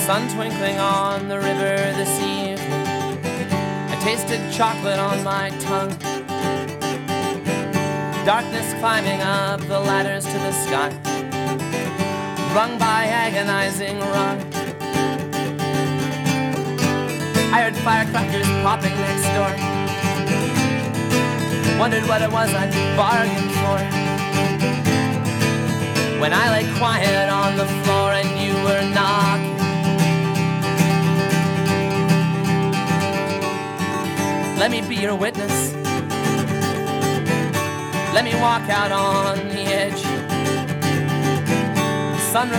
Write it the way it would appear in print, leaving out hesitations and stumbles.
sun twinkling on the river this evening. I tasted chocolate on my tongue. Darkness climbing up the ladders to the sky, rung by agonizing rung. I heard firecrackers popping next door. Wondered what it was I'd bargained for. When I lay quiet on the floor and you were knocking. Let me be your witness. Let me walk out on